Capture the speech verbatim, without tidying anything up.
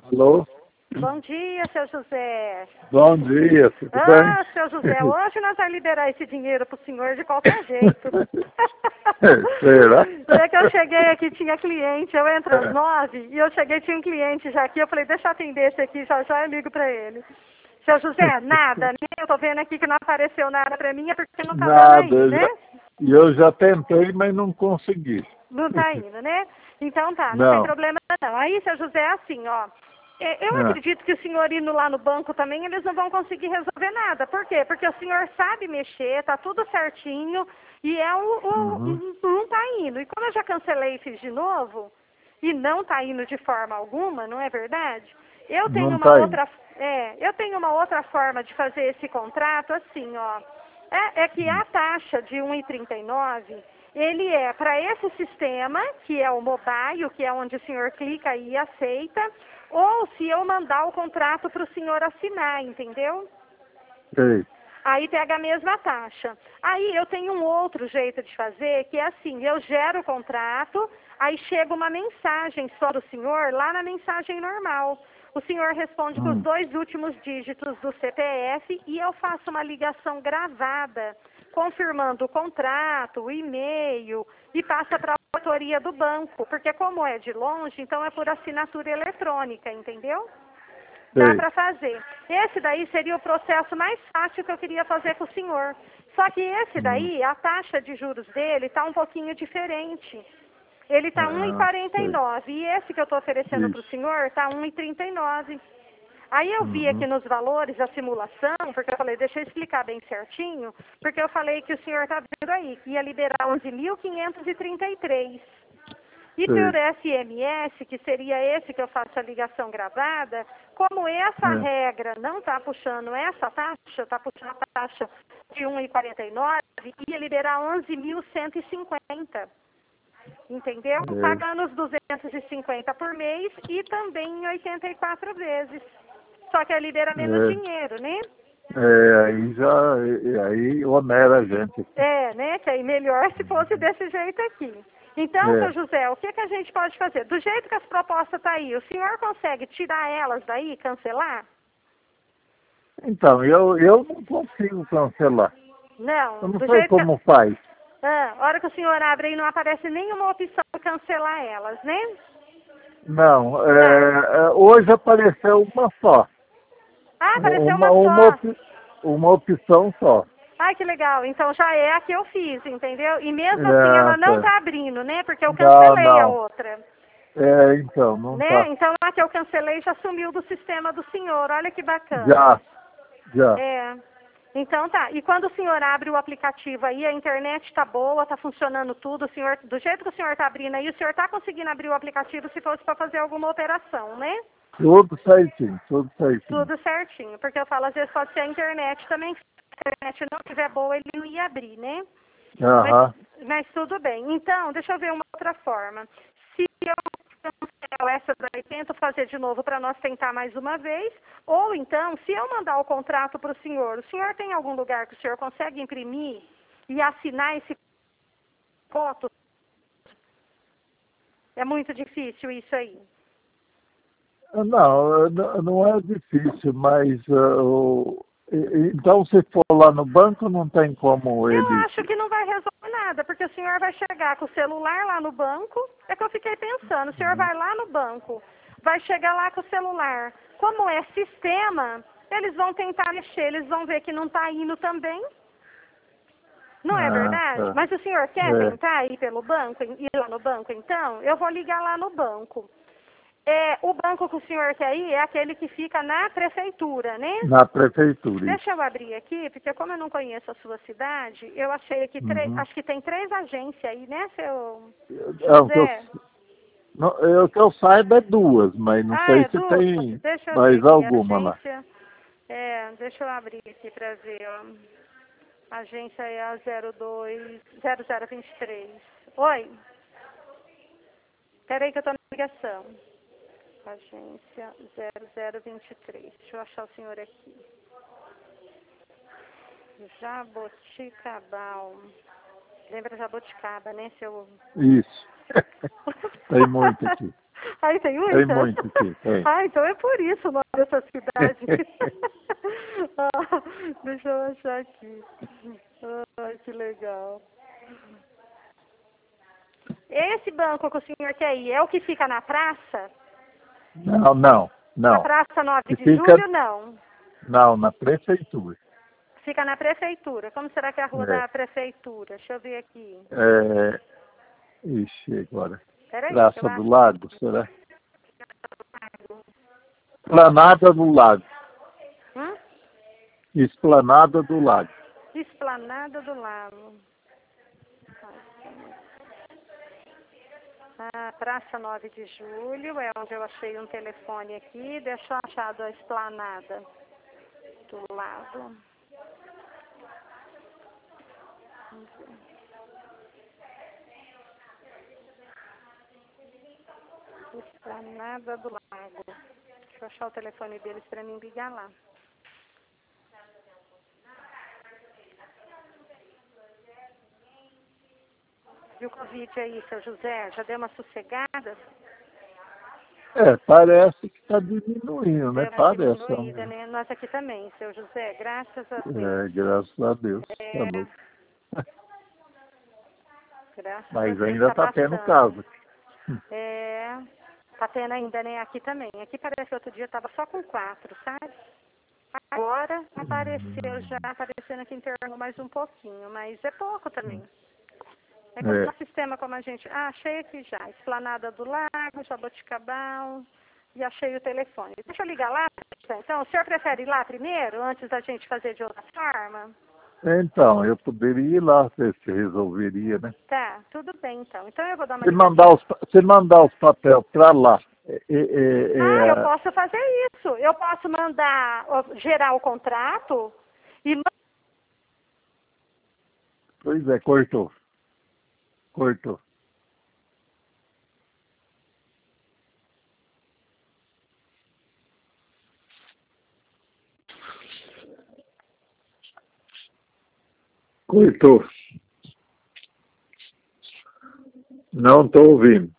Alô? Bom dia, seu José. Bom dia, tudo ah, bem? Ah, seu José, hoje nós vamos liberar esse dinheiro para o senhor de qualquer jeito. Será? É que eu cheguei aqui, tinha cliente, eu entro às nove, e eu cheguei, tinha um cliente já aqui, eu falei, deixa eu atender esse aqui, já já eu ligo para ele. Seu José, nada, né? Eu tô vendo aqui que não apareceu nada para mim, é porque não tá dando Nada, aí, eu né? já, eu já tentei, mas não consegui. Não tá indo, né? Então tá, não tem Não. problema não. Aí, seu José, é assim, ó. é, Eu Ah, acredito que o senhor indo lá no banco também, eles não vão conseguir resolver nada. Por quê? Porque o senhor sabe mexer, tá tudo certinho, e é o, o, uhum. não tá indo. E como eu já cancelei e fiz de novo, e não tá indo de forma alguma, não é verdade? Eu tenho Não uma tá indo. outra, é, eu tenho uma outra forma de fazer esse contrato, assim, ó. É, é que a taxa de um e trinta e nove, ele é para esse sistema, que é o mobile, que é onde o senhor clica e aceita, ou se eu mandar o contrato para o senhor assinar, entendeu? Sei. Aí pega a mesma taxa. Aí eu tenho um outro jeito de fazer, que é assim, eu gero o contrato, aí chega uma mensagem só do senhor lá na mensagem normal. O senhor responde com os Hum. dois últimos dígitos do C P F e eu faço uma ligação gravada, confirmando o contrato, o e-mail e passa para a autoria do banco, porque como é de longe, então é por assinatura eletrônica, entendeu? Dá Sei. para fazer. Esse daí seria o processo mais fácil que eu queria fazer com o senhor. Só que esse Hum. daí, a taxa de juros dele está um pouquinho diferente. Ele está um e Ah, quarenta e sei. nove e esse que eu estou oferecendo para o Isso. senhor está um e trinta e nove. Aí eu vi aqui Uhum. nos valores a simulação, porque eu falei, deixa eu explicar bem certinho, porque eu falei que o senhor está vendo aí, que ia liberar onze mil quinhentos e trinta e três. E por Sei. S M S, que seria esse que eu faço a ligação gravada, como essa É. regra não está puxando essa taxa, está puxando a taxa de um e quarenta e nove, ia liberar onze mil cento e cinquenta. Entendeu? É. Pagando os duzentos e cinquenta por mês e também em oitenta e quatro vezes. Só que aí libera menos É. dinheiro, né? É, aí já, é, aí onera a gente. É, né? Que aí melhor se fosse desse jeito aqui. Então, seu É. José, o que, que a gente pode fazer? Do jeito que as propostas estão aí, o senhor consegue tirar elas daí, cancelar? Então, eu, eu não consigo cancelar. Eu Não, não do sei jeito que... como faz. Ah, a hora que o senhor abre aí não aparece nenhuma opção de cancelar elas, né? Não, Tá. é, é, hoje apareceu uma só. Ah, apareceu Uma, uma uma, só. op- uma opção só. Ai, que legal. Então já é a que eu fiz, entendeu? E mesmo assim É, ela não tá. tá abrindo, né? Porque eu Não, cancelei a não. outra. É, então, não Né? tá. Então a que eu cancelei já sumiu do sistema do senhor. Olha que bacana. Já, já. É. Então tá. E quando o senhor abre o aplicativo aí, a internet está boa, está funcionando tudo, o senhor, do jeito que o senhor está abrindo aí, o senhor está conseguindo abrir o aplicativo se fosse para fazer alguma operação, né? Tudo certinho, tudo certinho. Tudo certinho. Porque eu falo, às vezes pode ser a internet também. Se a internet não estiver boa, ele não ia abrir, né? Mas, Aham. mas tudo bem. Então, deixa eu ver uma outra forma. Se eu cancelo essa daí, tento fazer de novo para nós tentar mais uma vez. Ou então, se eu mandar o contrato para o senhor, o senhor tem algum lugar que o senhor consegue imprimir e assinar esse foto? É muito difícil isso aí. Não, não não é difícil, mas ah, o- e- então se for lá no banco não tem como Eu ele. acho que não vai resolver nada, porque o senhor vai chegar com o celular lá no banco. É que eu fiquei pensando, o senhor vai lá no banco, vai chegar lá com o celular. Como é sistema, eles vão tentar mexer, eles vão ver que não está indo também. Não é Ah, verdade? tá. Mas o senhor quer É. tentar ir pelo banco, ir lá no banco então? Eu vou ligar lá no banco. É, o banco que o senhor quer ir é aquele que fica na prefeitura, né? Na prefeitura, Deixa eu isso. abrir aqui, porque como eu não conheço a sua cidade, eu achei aqui três, Uhum. acho que tem três agências aí, né, seu É, o que eu, José? não, é, o que eu saiba é duas, mas não Ah, sei é se duas? tem Deixa eu ver mais aqui, alguma lá. agência. É, deixa eu abrir aqui para ver, ó. A agência é a zero dois zero zero vinte e três. Oi, peraí que eu tô na ligação. Agência zero zero vinte e três. Deixa eu achar o senhor aqui. Jaboticabal. Lembra Jaboticaba, né, seu... Isso. Tem muito aqui. Aí tem muita? Tem muito aqui, tem. Ah, então é por isso o nome dessa cidade. Ah, deixa eu achar aqui. Ai, que legal. Esse banco que o senhor quer ir é o que fica na praça? Não, não, Na não. praça nove Que de fica, julho, não. não, na prefeitura. Fica na prefeitura. Como será que é a rua É, da prefeitura? Deixa eu ver aqui. é, ixi, agora. Peraí, que eu Praça do acho. Lago, será? Esplanada do Lago. Hum? Esplanada do Lago. Esplanada do Lago. Ah, Praça nove de julho, é onde eu achei um telefone aqui. Deixa eu achar da Esplanada do Lago. Esplanada do Lago. Deixa eu achar o telefone deles para mim ligar lá. E o Covid aí, seu José, já deu uma sossegada? É, parece que está diminuindo, né? Deu uma Parece. diminuída, né? Nós aqui também, seu José, graças a Deus. É, graças a Deus. Tá É, louco. graças a Mas Deus ainda está está tendo passando. caso. É, tá tendo ainda, né? Aqui também. Aqui parece que outro dia estava só com quatro, sabe? Agora apareceu já, aparecendo aqui interno mais um pouquinho, mas é pouco também. É como É, um sistema como a gente... Ah, achei aqui já. Esplanada do Lago, Jaboticabal, e achei o telefone. Deixa eu ligar lá. Então, o senhor prefere ir lá primeiro, antes da gente fazer de outra forma? então, eu poderia ir lá ver se resolveria, né? Tá, tudo bem então. Então eu vou dar uma Se ligadinha. mandar os, pa- se mandar os papéis para lá, é, é, é, Ah, eu é, posso fazer isso. Eu posso mandar, ó, gerar o contrato e... ma- pois é, cortou. Cortou. Cortou. Não estou ouvindo.